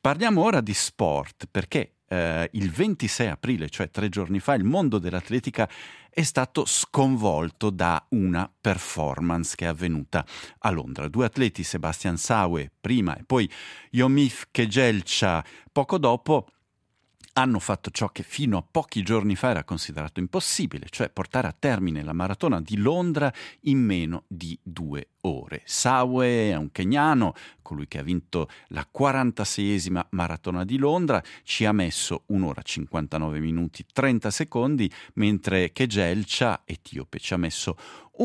Parliamo ora di sport perché il 26 aprile, cioè 3 giorni fa, il mondo dell'atletica è stato sconvolto da una performance che è avvenuta a Londra. 2 atleti, Sebastian Sawe prima e poi Yomif Kejelcha poco dopo, hanno fatto ciò che fino a pochi giorni fa era considerato impossibile, cioè portare a termine la maratona di Londra in meno di 2 ore. Sawe è un keniano, colui che ha vinto la 46esima maratona di Londra, ci ha messo 1 ora 59 minuti 30 secondi, mentre Kejelcha, etiope, ci ha messo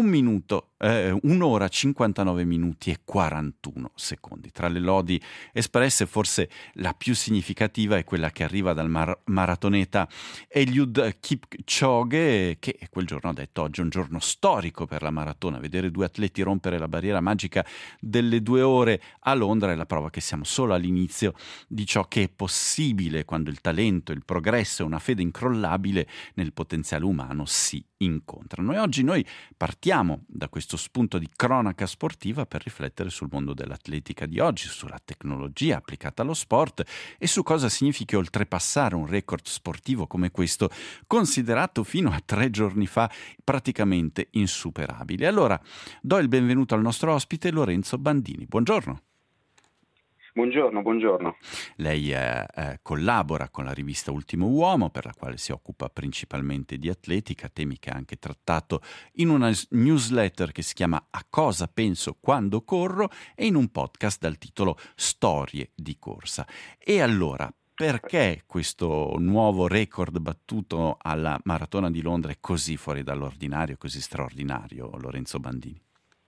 1 ora 59 minuti e 41 secondi. Tra le lodi espresse, forse la più significativa è quella che arriva dal maratoneta Eliud Kipchoge, che quel giorno ha detto: oggi è un giorno storico per la maratona, vedere 2 atleti rompere la barriera magica delle 2 ore a Londra è la prova che siamo solo all'inizio di ciò che è possibile quando il talento, il progresso e una fede incrollabile nel potenziale umano si incontrano. E oggi noi partiamo da questo spunto di cronaca sportiva per riflettere sul mondo dell'atletica di oggi, sulla tecnologia applicata allo sport e su cosa significhi oltrepassare un record sportivo come questo, considerato fino a 3 giorni fa praticamente insuperabile. Allora, do il benvenuto al nostro ospite Lorenzo Bandini. Buongiorno. Buongiorno. Lei collabora con la rivista Ultimo Uomo, per la quale si occupa principalmente di atletica, temi che ha anche trattato in una newsletter che si chiama A cosa penso quando corro e in un podcast dal titolo Storie di corsa. E allora, perché questo nuovo record battuto alla Maratona di Londra è così fuori dall'ordinario, così straordinario, Lorenzo Bandini?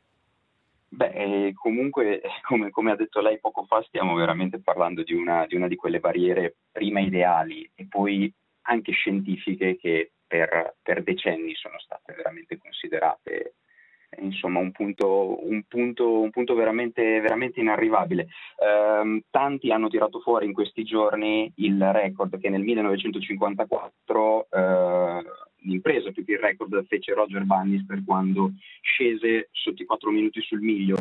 Comunque, come ha detto lei poco fa, stiamo veramente parlando di una di quelle barriere prima ideali e poi anche scientifiche che per decenni sono state veramente considerate, insomma, un punto veramente, veramente inarrivabile. Tanti hanno tirato fuori in questi giorni il record che nel 1954 l'impresa più che il record fece Roger Bannister quando scese sotto i 4 minuti sul miglio.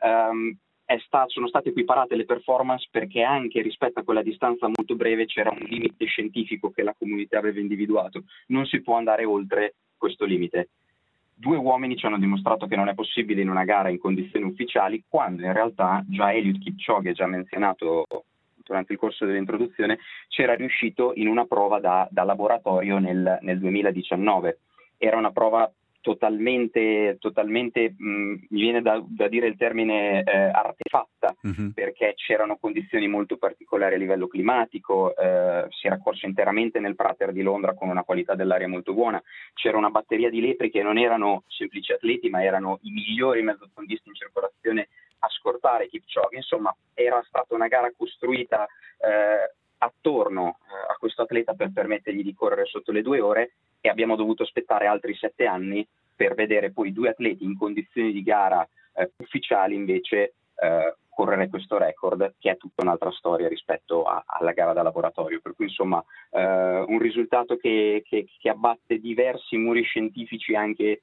Sono state equiparate le performance perché anche rispetto a quella distanza molto breve c'era un limite scientifico che la comunità aveva individuato. Non si può andare oltre questo limite. 2 uomini ci hanno dimostrato che non è possibile in una gara in condizioni ufficiali, quando in realtà già Eliud Kipchoge, già menzionato durante il corso dell'introduzione, c'era riuscito in una prova da laboratorio nel 2019. Era una prova totalmente mi viene da dire il termine artefatta, perché c'erano condizioni molto particolari a livello climatico, si era corso interamente nel prater di Londra con una qualità dell'aria molto buona, c'era una batteria di lepri che non erano semplici atleti ma erano i migliori mezzofondisti in circolazione a scortare Kipchoge. Insomma, era stata una gara costruita attorno a questo atleta per permettergli di correre sotto le 2 ore e abbiamo dovuto aspettare altri 7 anni per vedere poi 2 atleti in condizioni di gara ufficiali invece correre questo record, che è tutta un'altra storia rispetto alla gara da laboratorio. Per cui insomma un risultato che abbatte diversi muri scientifici anche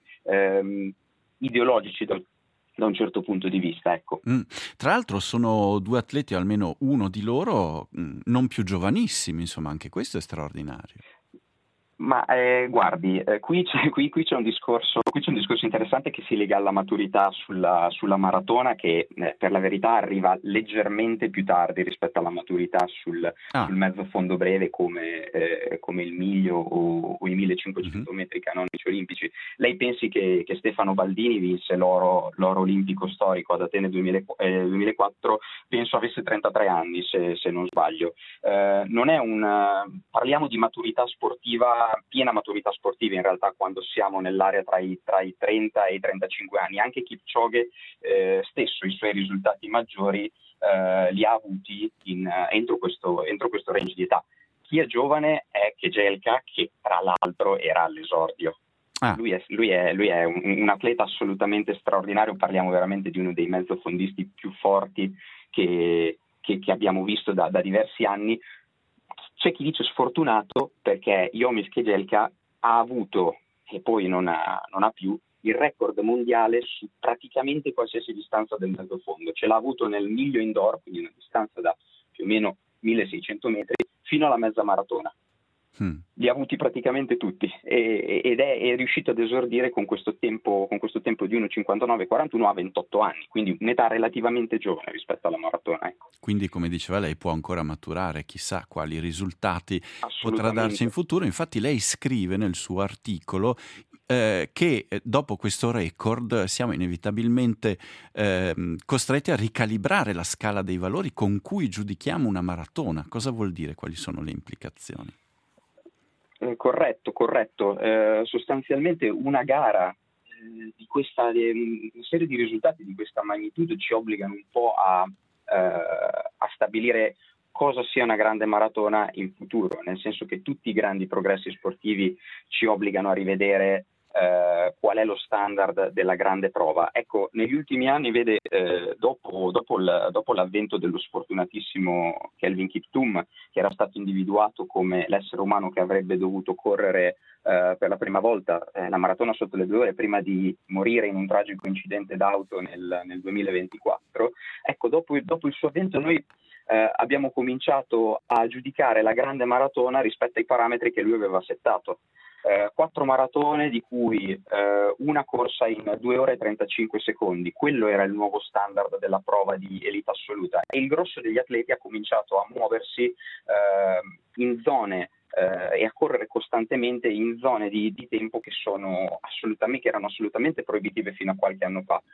ideologici da un certo punto di vista, ecco. Tra l'altro sono 2 atleti, o almeno uno di loro, non più giovanissimi, insomma, anche questo è straordinario. Ma guardi, qui c'è un discorso interessante che si lega alla maturità sulla maratona, che per la verità arriva leggermente più tardi rispetto alla maturità sul mezzo fondo breve come il miglio o i 1500 metri canonici olimpici. Lei pensi che Stefano Baldini vinse l'oro olimpico storico ad Atene 2004, penso avesse 33 anni se non sbaglio. Parliamo di maturità sportiva, piena maturità sportiva in realtà, quando siamo nell'area tra i 30 e i 35 anni. Anche Kipchoge stesso i suoi risultati maggiori li ha avuti entro questo range di età. Chi è giovane è Kejelcha, che tra l'altro era all'esordio. Lui è un atleta assolutamente straordinario, parliamo veramente di uno dei mezzofondisti più forti che abbiamo visto da diversi anni. C'è chi dice sfortunato perché Yomif Kejelcha ha avuto, e poi non ha più, il record mondiale su praticamente qualsiasi distanza del mezzofondo. Ce l'ha avuto nel miglio indoor, quindi una distanza da più o meno 1600 metri, fino alla mezza maratona. Li ha avuti praticamente tutti ed è riuscito ad esordire con questo tempo di 1:59:41 a 28 anni, quindi un'età relativamente giovane rispetto alla maratona. Ecco. Quindi, come diceva lei, può ancora maturare, chissà quali risultati potrà darci in futuro. Infatti lei scrive nel suo articolo che dopo questo record siamo inevitabilmente costretti a ricalibrare la scala dei valori con cui giudichiamo una maratona. Cosa vuol dire? Quali sono le implicazioni? Corretto. Sostanzialmente una gara di una serie di risultati di questa magnitudo ci obbligano un po' a stabilire cosa sia una grande maratona in futuro, nel senso che tutti i grandi progressi sportivi ci obbligano a rivedere qual è lo standard della grande prova. Ecco, negli ultimi anni, vede, dopo l'avvento dello sfortunatissimo Kelvin Kiptum, che era stato individuato come l'essere umano che avrebbe dovuto correre per la prima volta la maratona sotto le 2 ore prima di morire in un tragico incidente d'auto nel 2024, ecco, dopo il suo avvento noi abbiamo cominciato a giudicare la grande maratona rispetto ai parametri che lui aveva settato. 4 maratone, di cui una corsa in 2 ore e 35 secondi. Quello era il nuovo standard della prova di elite assoluta, e il grosso degli atleti ha cominciato a muoversi in zone e a correre costantemente in zone di tempo che erano assolutamente proibitive fino a qualche anno fa.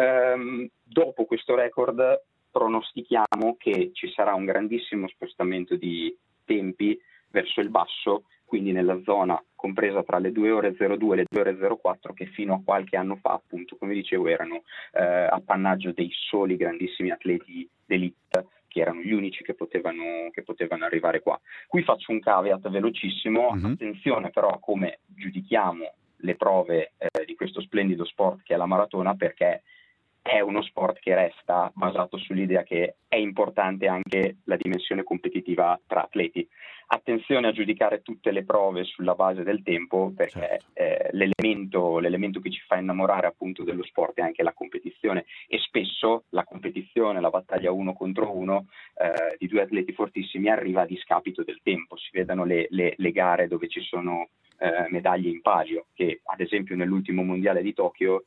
Dopo questo record pronostichiamo che ci sarà un grandissimo spostamento di tempi verso il basso, quindi nella zona compresa tra le 2 ore 02 e le 2 ore 04, che fino a qualche anno fa, appunto, come dicevo, erano appannaggio dei soli grandissimi atleti d'elite, che erano gli unici che potevano arrivare qua. Qui faccio un caveat velocissimo, attenzione però a come giudichiamo le prove di questo splendido sport che è la maratona, perché è uno sport che resta basato sull'idea che è importante anche la dimensione competitiva tra atleti. Attenzione a giudicare tutte le prove sulla base del tempo, perché l'elemento che ci fa innamorare appunto dello sport è anche la competizione, e spesso la competizione, la battaglia 1 contro 1 di 2 atleti fortissimi arriva a discapito del tempo. Si vedano le gare dove ci sono medaglie in palio, che ad esempio nell'ultimo mondiale di Tokyo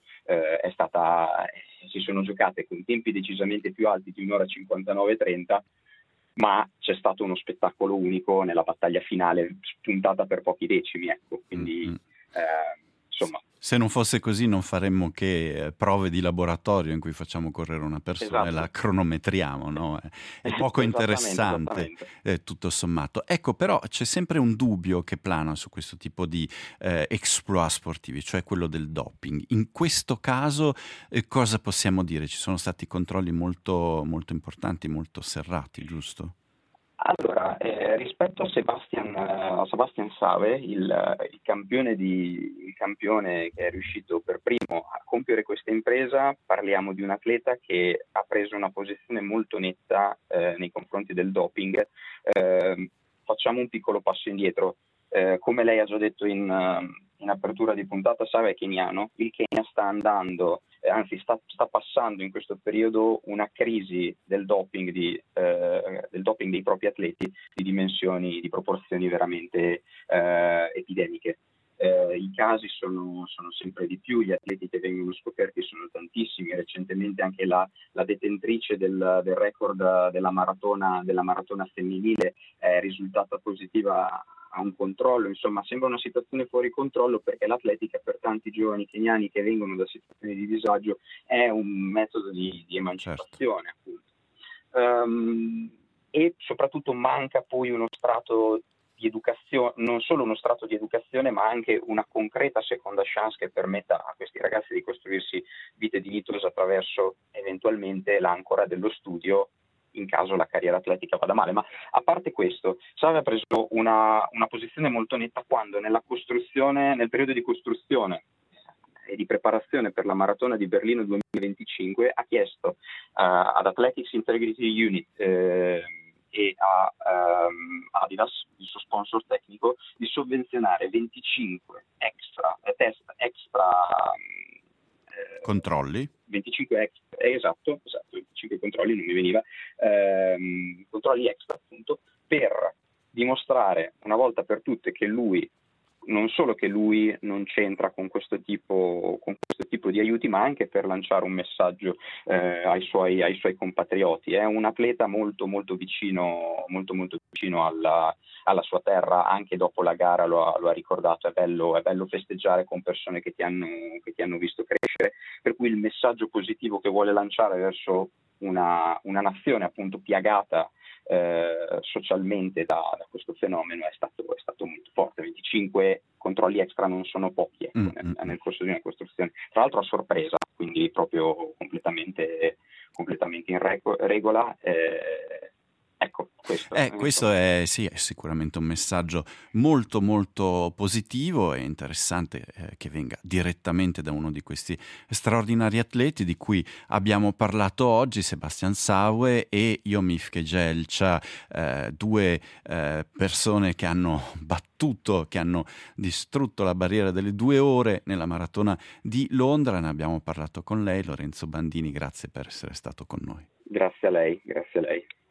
si sono giocate con tempi decisamente più alti di 1 ora 59:30, ma c'è stato uno spettacolo unico nella battaglia finale, spuntata per pochi decimi, ecco. Quindi insomma, se non fosse così non faremmo che prove di laboratorio in cui facciamo correre una persona, esatto, e la cronometriamo, no? È poco interessante, tutto sommato. Ecco, però c'è sempre un dubbio che plana su questo tipo di exploit sportivi, cioè quello del doping. In questo caso cosa possiamo dire? Ci sono stati controlli molto, molto importanti, molto serrati, giusto? Allora, rispetto a Sebastian Save, il campione che è riuscito per primo a compiere questa impresa, parliamo di un atleta che ha preso una posizione molto netta nei confronti del doping. Facciamo un piccolo passo indietro. Come lei ha già detto in apertura di puntata, Save è keniano. Il Kenya sta andando, anzi sta passando in questo periodo una crisi del doping dei propri atleti di proporzioni veramente epidemiche. I casi sono sempre di più, gli atleti che vengono scoperti sono tantissimi. Recentemente anche la detentrice del record della maratona femminile è risultata positiva a un controllo. Insomma, sembra una situazione fuori controllo, perché l'atletica per tanti giovani keniani che vengono da situazioni di disagio è un metodo di emancipazione, appunto. E soprattutto manca poi uno strato di educazione, non solo uno strato di educazione, ma anche una concreta seconda chance che permetta a questi ragazzi di costruirsi vite dignitose attraverso eventualmente l'ancora dello studio, in caso la carriera atletica vada male. Ma a parte questo, Save ha preso una posizione molto netta quando nel periodo di costruzione e di preparazione per la maratona di Berlino 2025 ha chiesto ad Athletics Integrity Unit e a Adidas, il suo sponsor tecnico, di sovvenzionare 25 test extra controlli? 25 extra, esatto, 25 controlli, non mi veniva, controlli extra appunto, per dimostrare una volta per tutte che lui, non solo che lui non c'entra con questo tipo di aiuti, ma anche per lanciare un messaggio ai suoi compatrioti. È un atleta molto molto vicino alla sua terra, anche dopo la gara lo ha ricordato. È bello festeggiare con persone che ti hanno visto crescere, per cui il messaggio positivo che vuole lanciare verso una nazione appunto piagata socialmente da questo fenomeno è stato molto forte. 25 controlli extra non sono pochi, ecco, nel corso di una costruzione, tra l'altro a sorpresa, quindi proprio completamente in regola. Ecco, questo è sicuramente un messaggio molto molto positivo e interessante, che venga direttamente da uno di questi straordinari atleti di cui abbiamo parlato oggi, Sebastian Saue e Yomif Kejelcha, due persone che hanno battuto, che hanno distrutto la barriera delle 2 ore nella maratona di Londra. Ne abbiamo parlato con lei, Lorenzo Bandini, grazie per essere stato con noi. Grazie a lei.